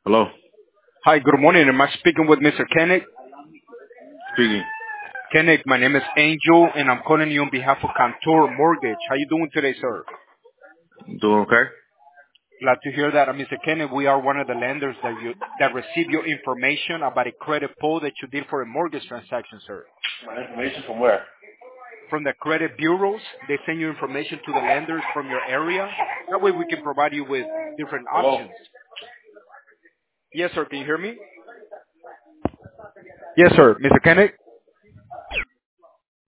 Hello, Hi, good morning. Am I speaking with Mr. Kenneth? speaking. Kenneth, my name is Angel, and I'm calling you on behalf of Cantor Mortgage. How you doing today, sir? Doing okay? Glad to hear that. Mr. Kenneth, we are one of the lenders that receive your information about a credit pull that you did for a mortgage transaction, sir. My information from where? From the credit bureaus, they send you information to the lenders from your area. That way we can provide you with different Hello. options. Yes, sir. Can you hear me? Yes, sir. Mr. Kenneth?